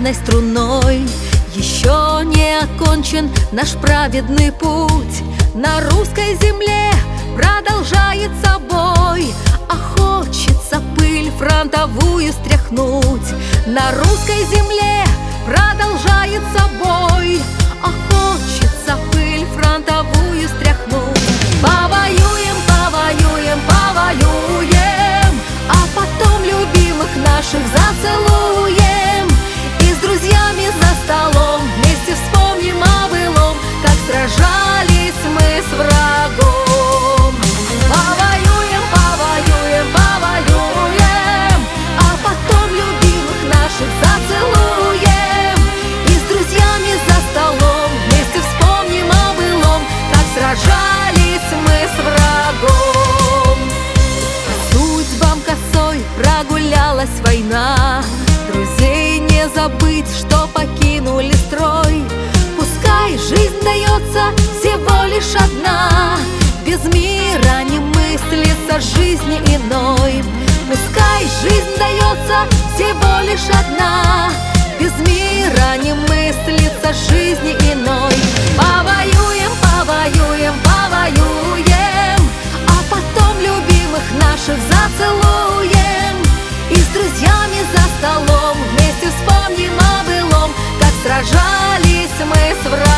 ударной струной. Еще не окончен наш праведный путь. На русской земле продолжается бой, а хочется пыль фронтовую стряхнуть. На русской земле продолжается бой, а хочется пыль фронтовую стряхнуть. Повоюем, повоюем, повоюем, а потом любимых наших зацелуем. И с друзьями за столом вместе вспомним о былом, как сражались мы с врагом. Повоюем, повоюем, повоюем, а потом любимых наших зацелуем. И с друзьями за столом вместе вспомним о былом, как сражались мы с врагом. По судьбам косой прогулялась война, друзей не забыть, что покинули строй. Пускай жизнь дается всего лишь одна, без мира не мыслится жизни иной. Пускай жизнь дается всего лишь одна, без мира не мыслится жизни иной. Повоюем, повоюем, повоюем, а потом любимых наших зацелуем. И с друзьями за столом вместе вспомним о былом, как сражались мы с врагом.